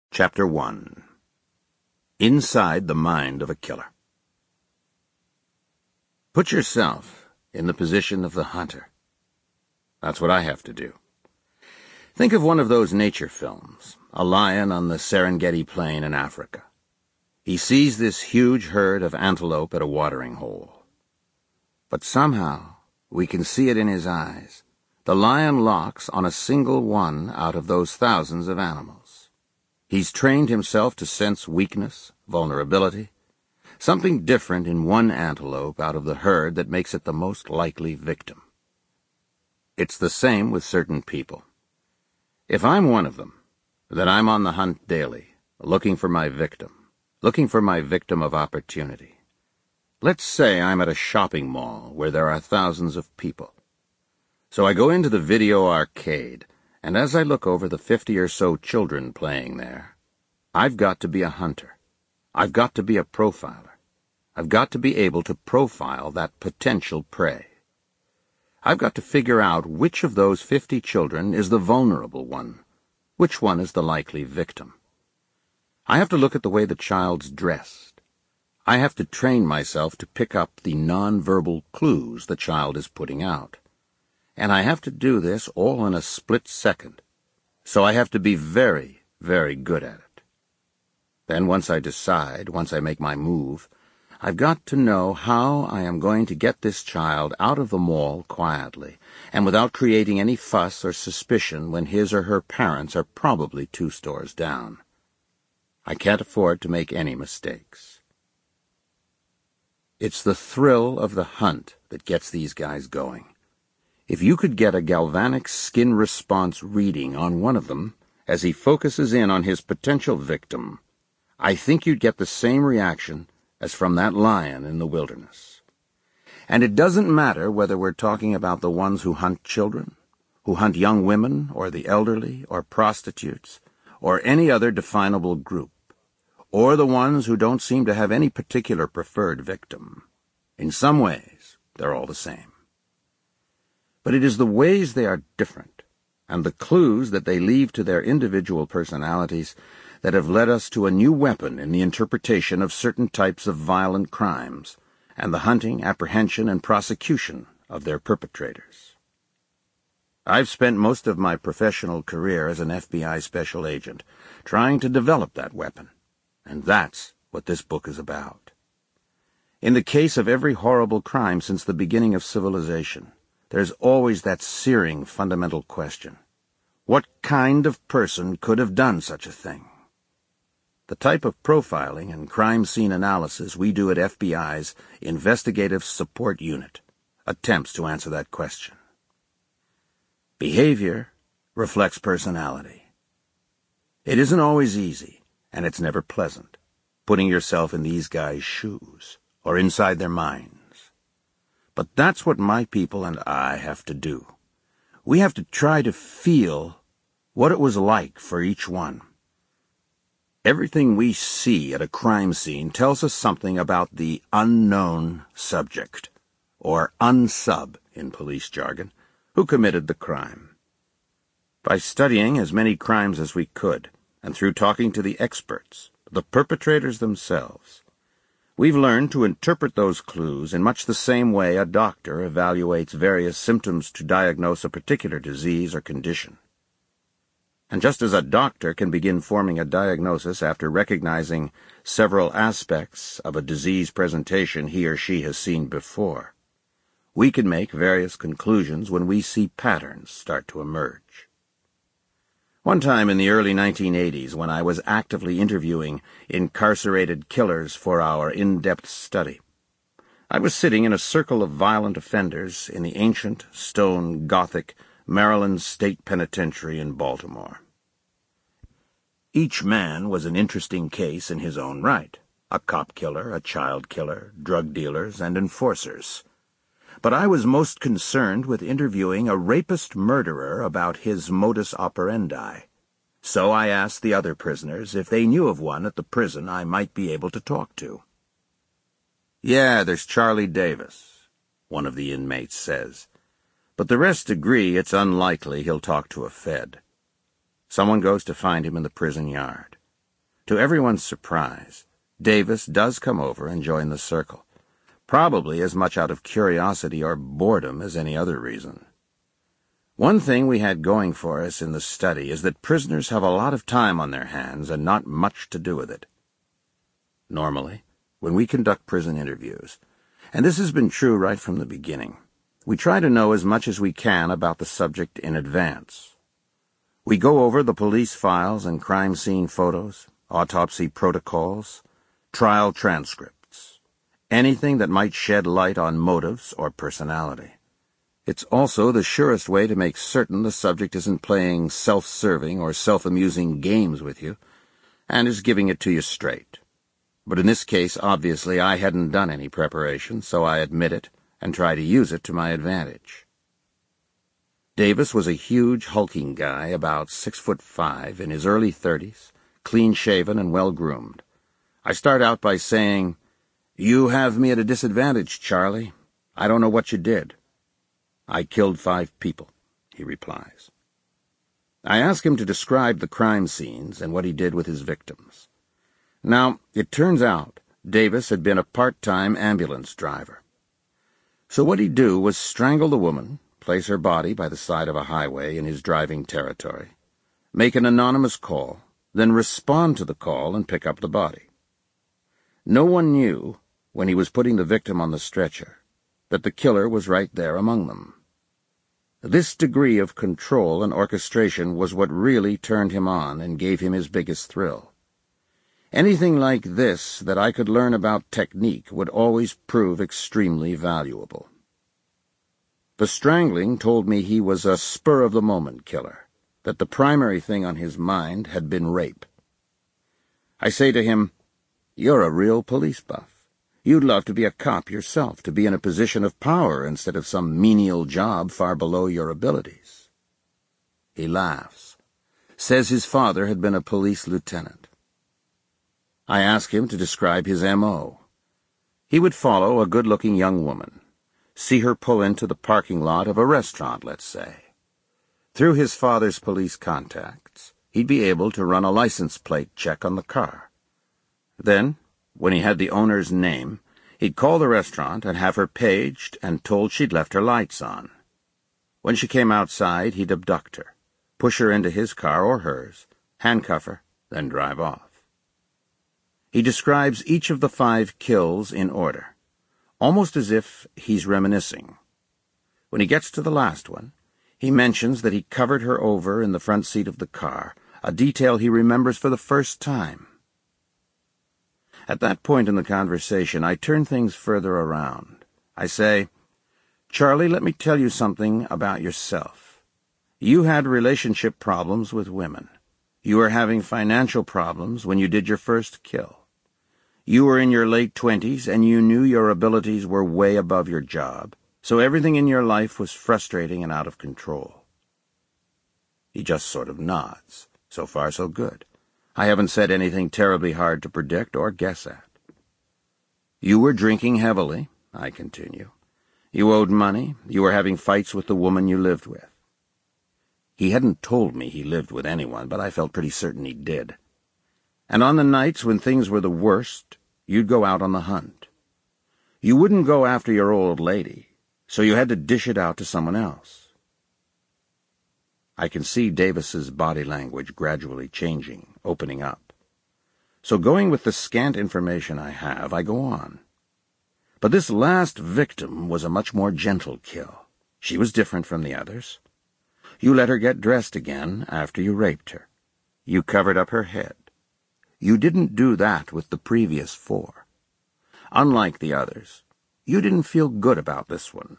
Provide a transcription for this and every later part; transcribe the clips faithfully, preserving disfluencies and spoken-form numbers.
Chapter one. Inside the Mind of a Killer. Put yourself in the position of the hunter. That's what I have to do. Think of one of those nature films, a lion on the Serengeti Plain in Africa. He sees this huge herd of antelope at a watering hole. But somehow, we can see it in his eyes. The lion locks on a single one out of those thousands of animals. He's trained himself to sense weakness, vulnerability, something different in one antelope out of the herd that makes it the most likely victim. It's the same with certain people. If I'm one of them, then I'm on the hunt daily, looking for my victim, looking for my victim of opportunity. Let's say I'm at a shopping mall where there are thousands of people. So I go into the video arcade, and as I look over the fifty or so children playing there, I've got to be a hunter. I've got to be a profiler. I've got to be able to profile that potential prey. I've got to figure out which of those fifty children is the vulnerable one, which one is the likely victim. I have to look at the way the child's dressed. I have to train myself to pick up the nonverbal clues the child is putting out. And I have to do this all in a split second, so I have to be very, very good at it. Then once I decide, once I make my move, I've got to know how I am going to get this child out of the mall quietly, and without creating any fuss or suspicion when his or her parents are probably two stores down. I can't afford to make any mistakes. It's the thrill of the hunt that gets these guys going. If you could get a galvanic skin response reading on one of them as he focuses in on his potential victim, I think you'd get the same reaction as from that lion in the wilderness. And it doesn't matter whether we're talking about the ones who hunt children, who hunt young women, or the elderly, or prostitutes, or any other definable group, or the ones who don't seem to have any particular preferred victim. In some ways, they're all the same. But it is the ways they are different, and the clues that they leave to their individual personalities that have led us to a new weapon in the interpretation of certain types of violent crimes, and the hunting, apprehension, and prosecution of their perpetrators. I've spent most of my professional career as an F B I special agent, trying to develop that weapon, and that's what this book is about. In the case of every horrible crime since the beginning of civilization, there's always that searing fundamental question. What kind of person could have done such a thing? The type of profiling and crime scene analysis we do at F B I's Investigative Support Unit attempts to answer that question. Behavior reflects personality. It isn't always easy, and it's never pleasant, putting yourself in these guys' shoes or inside their minds. But that's what my people and I have to do. We have to try to feel what it was like for each one. Everything we see at a crime scene tells us something about the unknown subject, or unsub in police jargon, who committed the crime. By studying as many crimes as we could, and through talking to the experts, the perpetrators themselves, we've learned to interpret those clues in much the same way a doctor evaluates various symptoms to diagnose a particular disease or condition. And just as a doctor can begin forming a diagnosis after recognizing several aspects of a disease presentation he or she has seen before, we can make various conclusions when we see patterns start to emerge. One time in the early nineteen eighties, when I was actively interviewing incarcerated killers for our in-depth study, I was sitting in a circle of violent offenders in the ancient, stone, Gothic Maryland State Penitentiary in Baltimore. Each man was an interesting case in his own right, a cop killer, a child killer, drug dealers, and enforcers. But I was most concerned with interviewing a rapist murderer about his modus operandi. So I asked the other prisoners if they knew of one at the prison I might be able to talk to. "Yeah, there's Charlie Davis," one of the inmates says. "But the rest agree it's unlikely he'll talk to a Fed." Someone goes to find him in the prison yard. To everyone's surprise, Davis does come over and join the circle, probably as much out of curiosity or boredom as any other reason. One thing we had going for us in the study is that prisoners have a lot of time on their hands and not much to do with it. Normally, when we conduct prison interviews, and this has been true right from the beginning, we try to know as much as we can about the subject in advance. We go over the police files and crime scene photos, autopsy protocols, trial transcripts, anything that might shed light on motives or personality. It's also the surest way to make certain the subject isn't playing self-serving or self-amusing games with you, and is giving it to you straight. But in this case, obviously, I hadn't done any preparation, so I admit it and try to use it to my advantage. Davis was a huge, hulking guy, about six foot five, in his early thirties, clean-shaven and well-groomed. I start out by saying, "You have me at a disadvantage, Charlie. I don't know what you did." "I killed five people," he replies. I ask him to describe the crime scenes and what he did with his victims. Now, it turns out Davis had been a part-time ambulance driver. So what he'd do was strangle the woman, place her body by the side of a highway in his driving territory, make an anonymous call, then respond to the call and pick up the body. No one knew, when he was putting the victim on the stretcher, that the killer was right there among them. This degree of control and orchestration was what really turned him on and gave him his biggest thrill. Anything like this that I could learn about technique would always prove extremely valuable. The strangling told me he was a spur-of-the-moment killer, that the primary thing on his mind had been rape. I say to him, "You're a real police buff. You'd love to be a cop yourself, to be in a position of power instead of some menial job far below your abilities." He laughs, says his father had been a police lieutenant. I ask him to describe his M O. He would follow a good-looking young woman, see her pull into the parking lot of a restaurant, let's say. Through his father's police contacts, he'd be able to run a license plate check on the car. Then, when he had the owner's name, he'd call the restaurant and have her paged and told she'd left her lights on. When she came outside, he'd abduct her, push her into his car or hers, handcuff her, then drive off. He describes each of the five kills in order, almost as if he's reminiscing. When he gets to the last one, he mentions that he covered her over in the front seat of the car, a detail he remembers for the first time. At that point in the conversation, I turn things further around. I say, "Charlie, let me tell you something about yourself. You had relationship problems with women. You were having financial problems when you did your first kill. You were in your late twenties, and you knew your abilities were way above your job, so everything in your life was frustrating and out of control." He just sort of nods. So far, so good. I haven't said anything terribly hard to predict or guess at. "You were drinking heavily," I continue. "You owed money. You were having fights with the woman you lived with." He hadn't told me he lived with anyone, but I felt pretty certain he did. "And on the nights when things were the worst, you'd go out on the hunt. You wouldn't go after your old lady, so you had to dish it out to someone else." I can see Davis's body language gradually changing, opening up. So going with the scant information I have, I go on. "But this last victim was a much more gentle kill. She was different from the others. You let her get dressed again after you raped her. You covered up her head. You didn't do that with the previous four. Unlike the others, you didn't feel good about this one."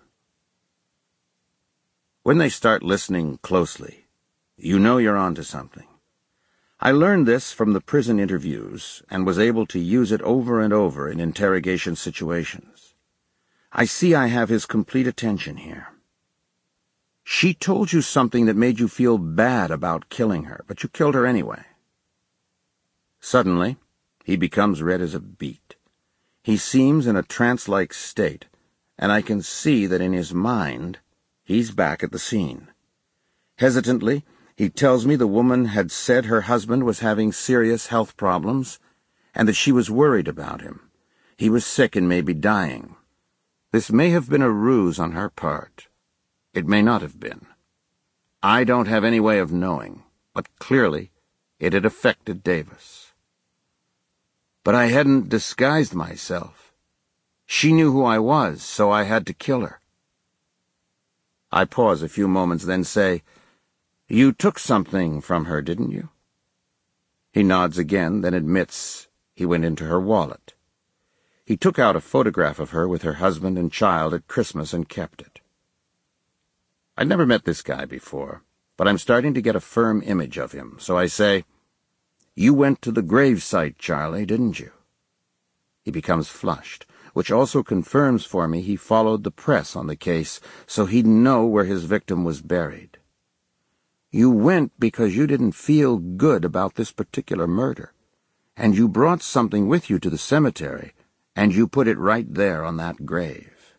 When they start listening closely, you know you're onto something. I learned this from the prison interviews and was able to use it over and over in interrogation situations. I see I have his complete attention here. "She told you something that made you feel bad about killing her, but you killed her anyway." Suddenly, he becomes red as a beet. He seems in a trance-like state, and I can see that in his mind, he's back at the scene. Hesitantly, He tells me the woman had said her husband was having serious health problems and that she was worried about him. He was sick and may be dying. This may have been a ruse on her part. It may not have been. I don't have any way of knowing, but clearly it had affected Davis. But I hadn't disguised myself. She knew who I was, so I had to kill her. I pause a few moments, then say, "You took something from her, didn't you?" He nods again, then admits he went into her wallet. He took out a photograph of her with her husband and child at Christmas and kept it. I'd never met this guy before, but I'm starting to get a firm image of him, so I say, "You went to the grave site, Charlie, didn't you?" He becomes flushed, which also confirms for me he followed the press on the case, so he'd know where his victim was buried. "You went because you didn't feel good about this particular murder, and you brought something with you to the cemetery, and you put it right there on that grave."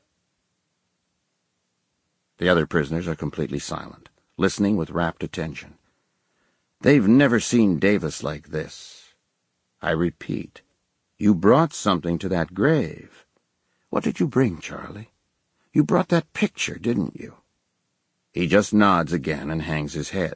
The other prisoners are completely silent, listening with rapt attention. They've never seen Davis like this. I repeat, "You brought something to that grave. What did you bring, Charlie? You brought that picture, didn't you?" He just nods again and hangs his head.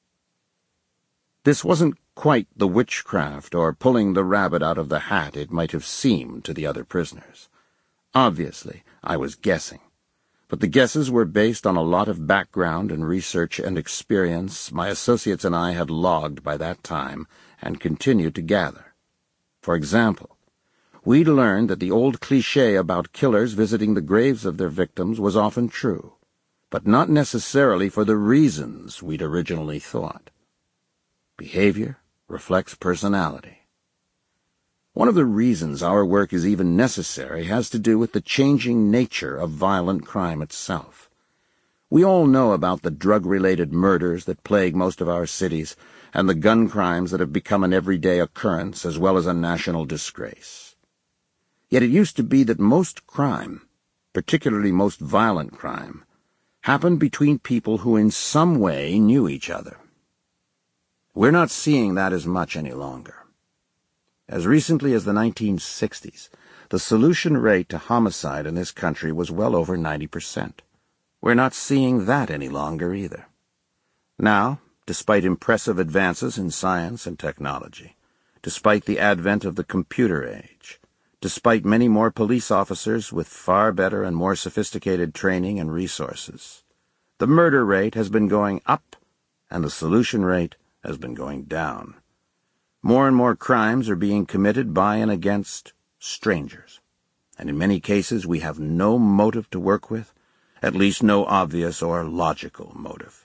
This wasn't quite the witchcraft or pulling the rabbit out of the hat it might have seemed to the other prisoners. Obviously, I was guessing, but the guesses were based on a lot of background and research and experience my associates and I had logged by that time and continued to gather. For example, we'd learned that the old cliché about killers visiting the graves of their victims was often true, but not necessarily for the reasons we'd originally thought. Behavior reflects personality. One of the reasons our work is even necessary has to do with the changing nature of violent crime itself. We all know about the drug-related murders that plague most of our cities and the gun crimes that have become an everyday occurrence as well as a national disgrace. Yet it used to be that most crime, particularly most violent crime, happened between people who in some way knew each other. We're not seeing that as much any longer. As recently as the nineteen sixties, the solution rate to homicide in this country was well over ninety percent. We're not seeing that any longer either. Now, despite impressive advances in science and technology, despite the advent of the computer age, despite many more police officers with far better and more sophisticated training and resources, the murder rate has been going up and the solution rate has been going down. More and more crimes are being committed by and against strangers, and in many cases we have no motive to work with, at least no obvious or logical motive.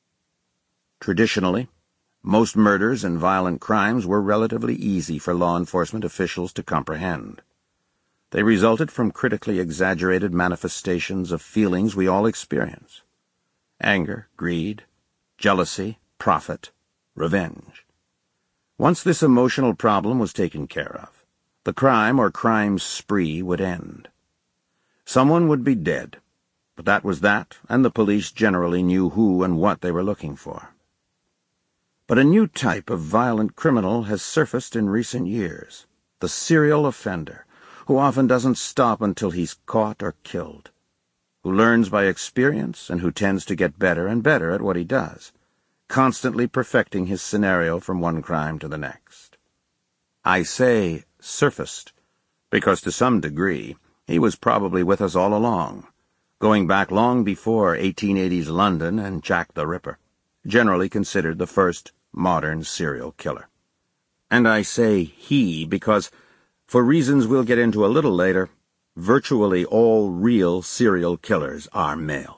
Traditionally, most murders and violent crimes were relatively easy for law enforcement officials to comprehend. They resulted from critically exaggerated manifestations of feelings we all experience: anger, greed, jealousy, profit, revenge. Once this emotional problem was taken care of, the crime or crime spree would end. Someone would be dead, but that was that, and the police generally knew who and what they were looking for. But a new type of violent criminal has surfaced in recent years: the serial offender, who often doesn't stop until he's caught or killed, who learns by experience and who tends to get better and better at what he does, constantly perfecting his scenario from one crime to the next. I say surfaced because to some degree he was probably with us all along, going back long before eighteen eighties London and Jack the Ripper, generally considered the first modern serial killer. And I say he because, for reasons we'll get into a little later, virtually all real serial killers are male.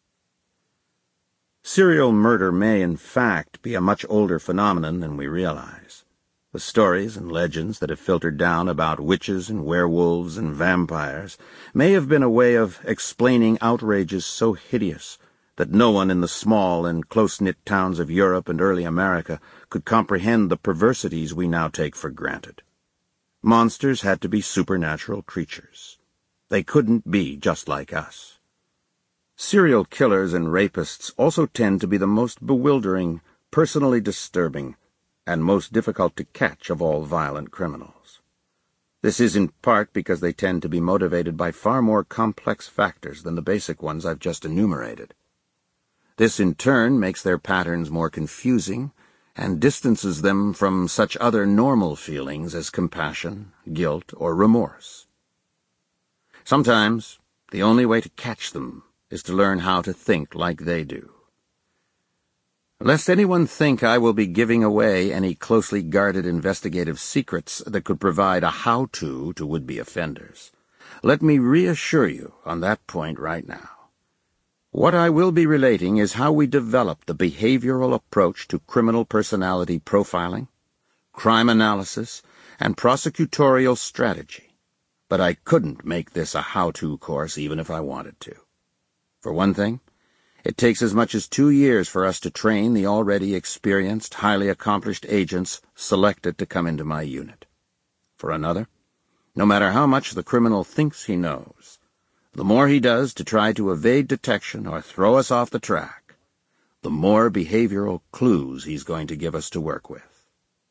Serial murder may, in fact, be a much older phenomenon than we realize. The stories and legends that have filtered down about witches and werewolves and vampires may have been a way of explaining outrages so hideous that no one in the small and close-knit towns of Europe and early America could comprehend the perversities we now take for granted. Monsters had to be supernatural creatures. They couldn't be just like us. Serial killers and rapists also tend to be the most bewildering, personally disturbing and most difficult to catch of all violent criminals. This is in part because they tend to be motivated by far more complex factors than the basic ones I've just enumerated. This in turn makes their patterns more confusing and distances them from such other normal feelings as compassion, guilt, or remorse. Sometimes the only way to catch them is to learn how to think like they do. Lest anyone think I will be giving away any closely guarded investigative secrets that could provide a how-to to would-be offenders, let me reassure you on that point right now. What I will be relating is how we develop the behavioral approach to criminal personality profiling, crime analysis, and prosecutorial strategy. But I couldn't make this a how-to course even if I wanted to. For one thing, it takes as much as two years for us to train the already experienced, highly accomplished agents selected to come into my unit. For another, no matter how much the criminal thinks he knows, the more he does to try to evade detection or throw us off the track, the more behavioral clues he's going to give us to work with.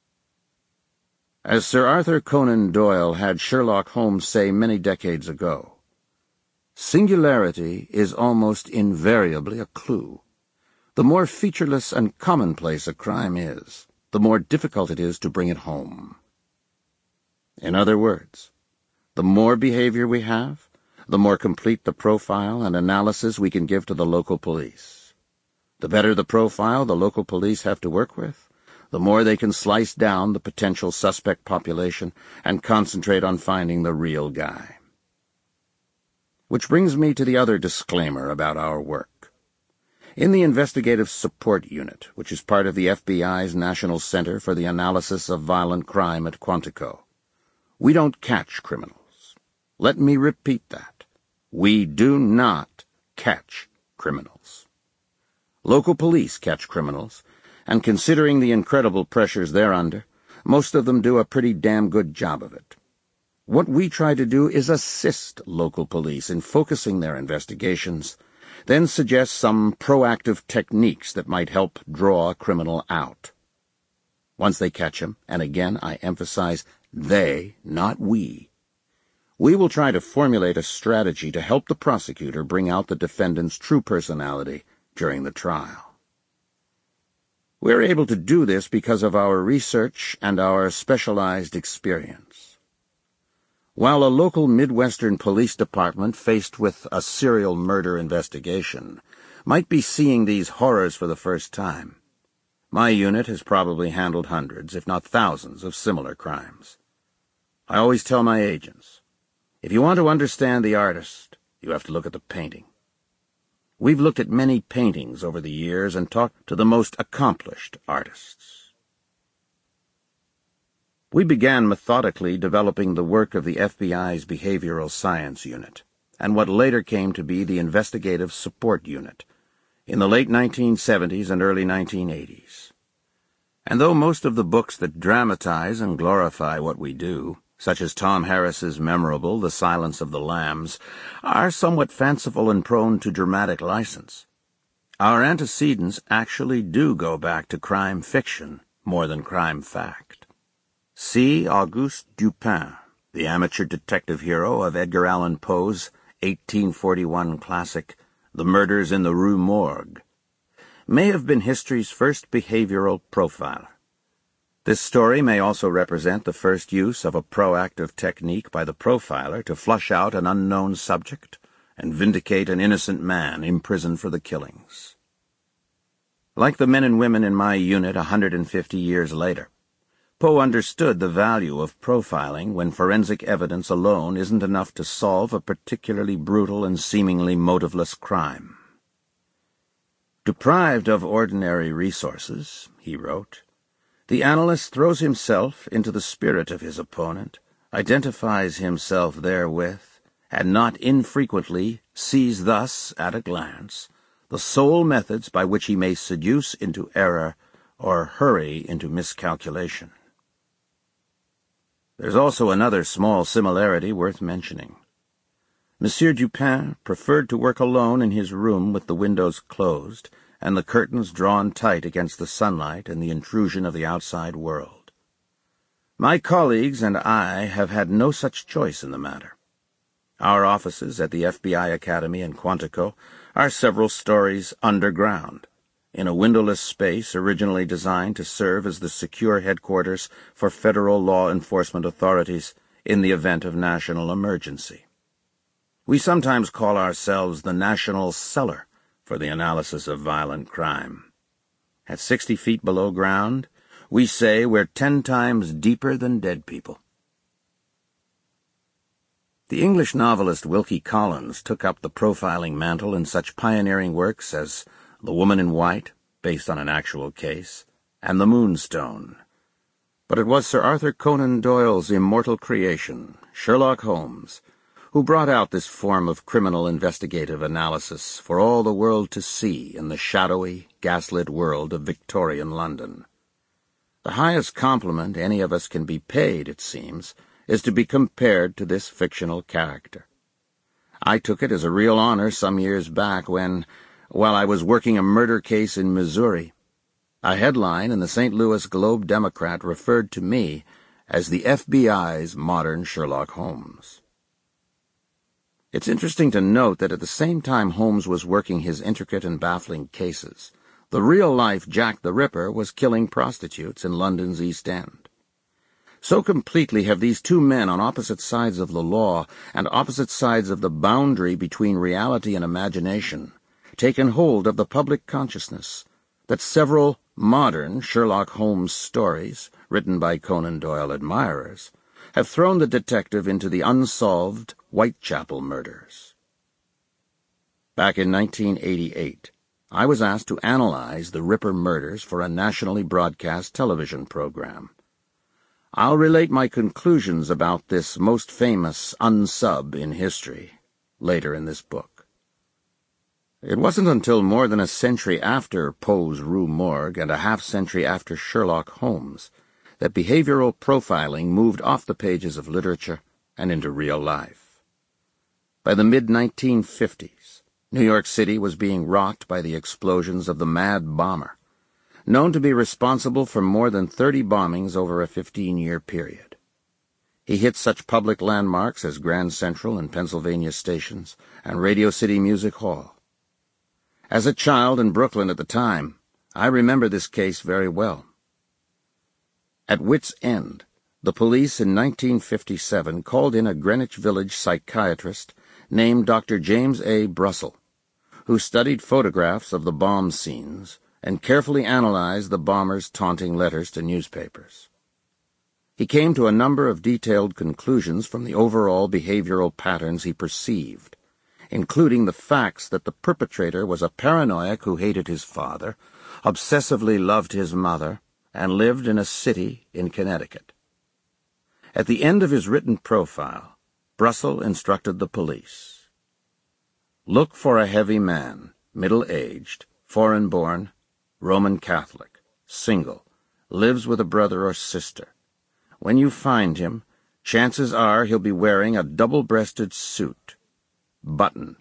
As Sir Arthur Conan Doyle had Sherlock Holmes say many decades ago, singularity is almost invariably a clue. The more featureless and commonplace a crime is, the more difficult it is to bring it home. In other words, the more behavior we have, the more complete the profile and analysis we can give to the local police. The better the profile the local police have to work with, the more they can slice down the potential suspect population and concentrate on finding the real guy. Which brings me to the other disclaimer about our work. In the Investigative Support Unit, which is part of the F B I's National Center for the Analysis of Violent Crime at Quantico, we don't catch criminals. Let me repeat that. We do not catch criminals. Local police catch criminals, and considering the incredible pressures they're under, most of them do a pretty damn good job of it. What we try to do is assist local police in focusing their investigations, then suggest some proactive techniques that might help draw a criminal out. Once they catch him, and again I emphasize they, not we, we will try to formulate a strategy to help the prosecutor bring out the defendant's true personality during the trial. We're able to do this because of our research and our specialized experience. While a local Midwestern police department faced with a serial murder investigation might be seeing these horrors for the first time, my unit has probably handled hundreds, if not thousands, of similar crimes. I always tell my agents, if you want to understand the artist, you have to look at the painting. We've looked at many paintings over the years and talked to the most accomplished artists. We began methodically developing the work of the F B I's Behavioral Science Unit, and what later came to be the Investigative Support Unit, in the late nineteen seventies and early nineteen eighties. And though most of the books that dramatize and glorify what we do, such as Tom Harris's memorable The Silence of the Lambs, are somewhat fanciful and prone to dramatic license, our antecedents actually do go back to crime fiction more than crime fact. See Auguste Dupin, the amateur detective hero of Edgar Allan Poe's eighteen forty-one classic The Murders in the Rue Morgue, may have been history's first behavioral profiler. This story may also represent the first use of a proactive technique by the profiler to flush out an unknown subject and vindicate an innocent man imprisoned for the killings. Like the men and women in my unit a hundred and fifty years later, Poe understood the value of profiling when forensic evidence alone isn't enough to solve a particularly brutal and seemingly motiveless crime. Deprived of ordinary resources, he wrote, the analyst throws himself into the spirit of his opponent, identifies himself therewith, and not infrequently sees thus, at a glance, the sole methods by which he may seduce into error or hurry into miscalculation. There's also another small similarity worth mentioning. Monsieur Dupin preferred to work alone in his room with the windows closed and the curtains drawn tight against the sunlight and the intrusion of the outside world. My colleagues and I have had no such choice in the matter. Our offices at the F B I Academy in Quantico are several stories underground, in a windowless space originally designed to serve as the secure headquarters for federal law enforcement authorities in the event of national emergency. We sometimes call ourselves the National Cellar for the analysis of violent crime. At sixty feet below ground, we say we're ten times deeper than dead people. The English novelist Wilkie Collins took up the profiling mantle in such pioneering works as The Woman in White, based on an actual case, and The Moonstone. But it was Sir Arthur Conan Doyle's immortal creation, Sherlock Holmes, who brought out this form of criminal investigative analysis for all the world to see in the shadowy, gaslit world of Victorian London. The highest compliment any of us can be paid, it seems, is to be compared to this fictional character. I took it as a real honor some years back when, while I was working a murder case in Missouri, a headline in the Saint Louis Globe-Democrat referred to me as the F B I's modern Sherlock Holmes. It's interesting to note that at the same time Holmes was working his intricate and baffling cases, the real-life Jack the Ripper was killing prostitutes in London's East End. So completely have these two men on opposite sides of the law and opposite sides of the boundary between reality and imagination taken hold of the public consciousness that several modern Sherlock Holmes stories, written by Conan Doyle admirers, have thrown the detective into the unsolved Whitechapel murders. Back in nineteen eighty-eight, I was asked to analyze the Ripper murders for a nationally broadcast television program. I'll relate my conclusions about this most famous unsub in history later in this book. It wasn't until more than a century after Poe's Rue Morgue and a half-century after Sherlock Holmes that behavioral profiling moved off the pages of literature and into real life. By the mid nineteen fifties, New York City was being rocked by the explosions of the Mad Bomber, known to be responsible for more than thirty bombings over a fifteen-year period. He hit such public landmarks as Grand Central and Pennsylvania stations and Radio City Music Hall. As a child in Brooklyn at the time, I remember this case very well. At wit's end, the police in nineteen fifty-seven called in a Greenwich Village psychiatrist named Doctor James A. Brussel, who studied photographs of the bomb scenes and carefully analyzed the bombers' taunting letters to newspapers. He came to a number of detailed conclusions from the overall behavioral patterns he perceived, including the facts that the perpetrator was a paranoiac who hated his father, obsessively loved his mother, and lived in a city in Connecticut. At the end of his written profile, Brussel instructed the police. Look for a heavy man, middle-aged, foreign-born, Roman Catholic, single, lives with a brother or sister. When you find him, chances are he'll be wearing a double-breasted suit, buttoned.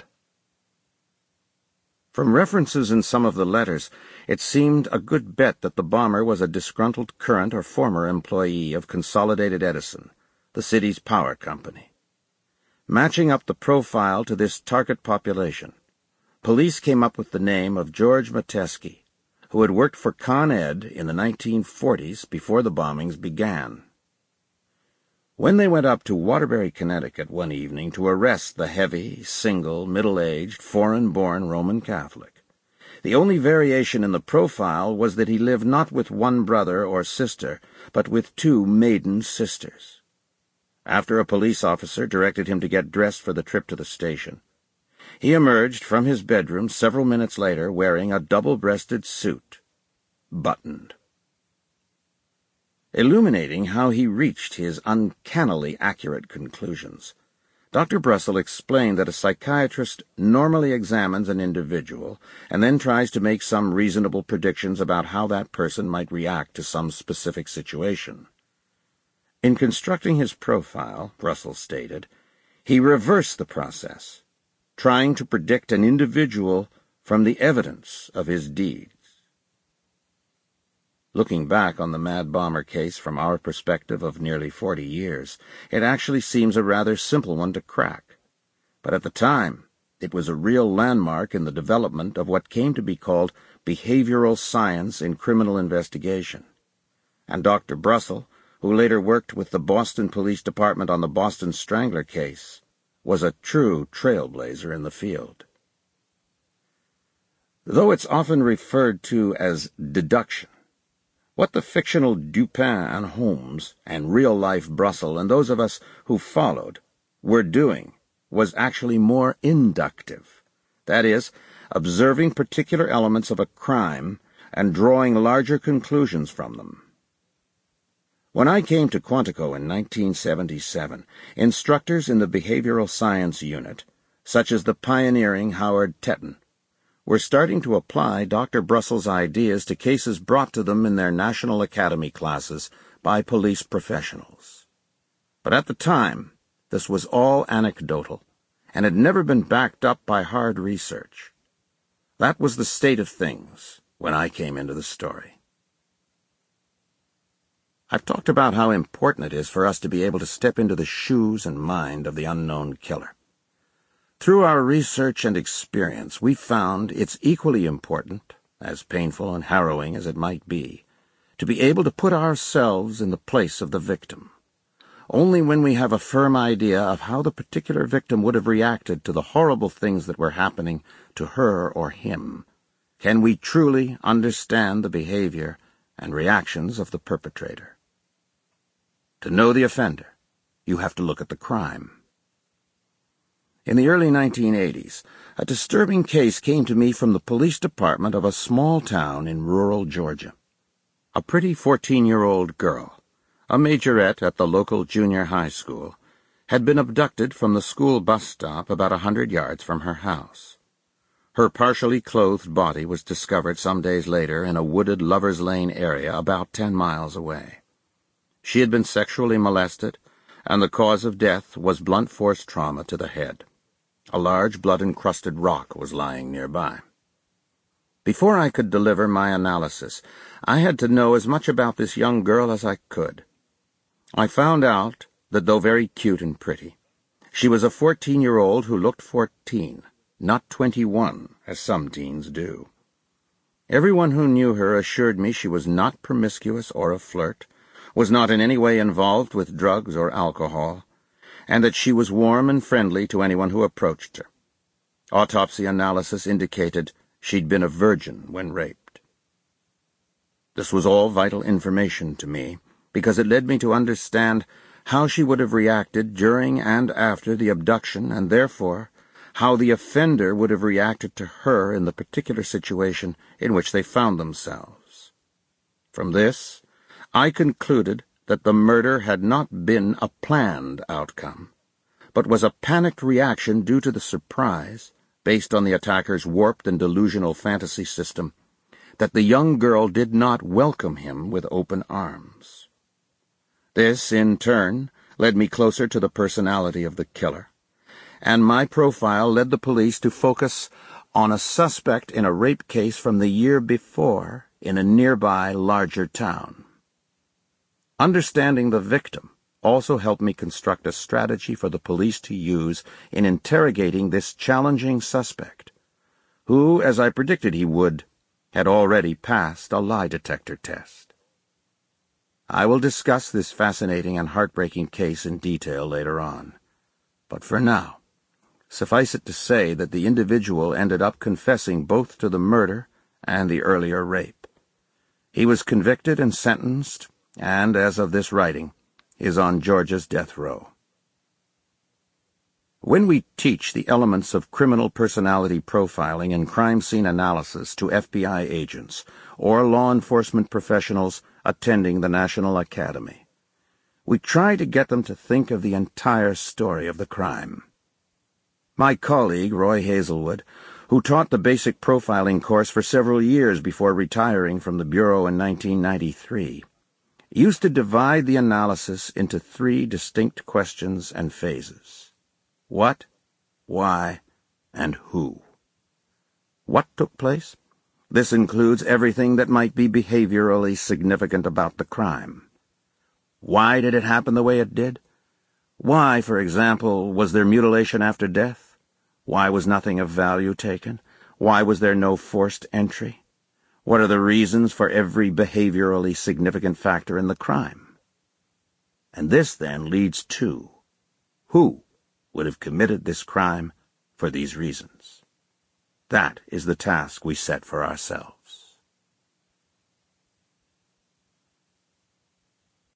From references in some of the letters, it seemed a good bet that the bomber was a disgruntled current or former employee of Consolidated Edison, the city's power company. Matching up the profile to this target population, police came up with the name of George Metesky, who had worked for Con Ed in the nineteen forties before the bombings began. When they went up to Waterbury, Connecticut one evening to arrest the heavy, single, middle-aged, foreign-born Roman Catholic, the only variation in the profile was that he lived not with one brother or sister, but with two maiden sisters. After a police officer directed him to get dressed for the trip to the station, he emerged from his bedroom several minutes later wearing a double-breasted suit, buttoned. Illuminating how he reached his uncannily accurate conclusions, Doctor Brussel explained that a psychiatrist normally examines an individual and then tries to make some reasonable predictions about how that person might react to some specific situation. In constructing his profile, Brussel stated, he reversed the process, trying to predict an individual from the evidence of his deeds. Looking back on the Mad Bomber case from our perspective of nearly forty years, it actually seems a rather simple one to crack. But at the time, it was a real landmark in the development of what came to be called behavioral science in criminal investigation. And Doctor Brussel, who later worked with the Boston Police Department on the Boston Strangler case, was a true trailblazer in the field. Though it's often referred to as deduction, what the fictional Dupin and Holmes and real-life Brussel and those of us who followed were doing was actually more inductive, that is, observing particular elements of a crime and drawing larger conclusions from them. When I came to Quantico in nineteen seventy-seven, instructors in the behavioral science unit, such as the pioneering Howard Tetton, were starting to apply Doctor Brussel's ideas to cases brought to them in their National Academy classes by police professionals. But at the time, this was all anecdotal, and had never been backed up by hard research. That was the state of things when I came into the story. I've talked about how important it is for us to be able to step into the shoes and mind of the unknown killer. Through our research and experience, we found it's equally important, as painful and harrowing as it might be, to be able to put ourselves in the place of the victim. Only when we have a firm idea of how the particular victim would have reacted to the horrible things that were happening to her or him can we truly understand the behavior and reactions of the perpetrator. To know the offender, you have to look at the crime. In the early nineteen eighties, a disturbing case came to me from the police department of a small town in rural Georgia. A pretty fourteen-year-old girl, a majorette at the local junior high school, had been abducted from the school bus stop about a hundred yards from her house. Her partially clothed body was discovered some days later in a wooded Lover's Lane area about ten miles away. She had been sexually molested, and the cause of death was blunt force trauma to the head. A large blood-encrusted rock was lying nearby. Before I could deliver my analysis, I had to know as much about this young girl as I could. I found out that though very cute and pretty, she was a fourteen-year-old who looked fourteen, not twenty-one, as some teens do. Everyone who knew her assured me she was not promiscuous or a flirt, was not in any way involved with drugs or alcohol, and that she was warm and friendly to anyone who approached her. Autopsy analysis indicated she'd been a virgin when raped. This was all vital information to me, because it led me to understand how she would have reacted during and after the abduction, and therefore how the offender would have reacted to her in the particular situation in which they found themselves. From this, I concluded that the murder had not been a planned outcome, but was a panicked reaction due to the surprise, based on the attacker's warped and delusional fantasy system, that the young girl did not welcome him with open arms. This, in turn, led me closer to the personality of the killer, and my profile led the police to focus on a suspect in a rape case from the year before in a nearby larger town. Understanding the victim also helped me construct a strategy for the police to use in interrogating this challenging suspect, who, as I predicted he would, had already passed a lie detector test. I will discuss this fascinating and heartbreaking case in detail later on, but for now, suffice it to say that the individual ended up confessing both to the murder and the earlier rape. He was convicted and sentenced, and, as of this writing, is on Georgia's death row. When we teach the elements of criminal personality profiling and crime scene analysis to F B I agents or law enforcement professionals attending the National Academy, we try to get them to think of the entire story of the crime. My colleague, Roy Hazelwood, who taught the basic profiling course for several years before retiring from the Bureau in nineteen ninety-three, used to divide the analysis into three distinct questions and phases: what, why, and who. What took place? This includes everything that might be behaviorally significant about the crime. Why did it happen the way it did? Why, for example, was there mutilation after death? Why was nothing of value taken? Why was there no forced entry? What are the reasons for every behaviorally significant factor in the crime? And this, then, leads to who would have committed this crime for these reasons? That is the task we set for ourselves.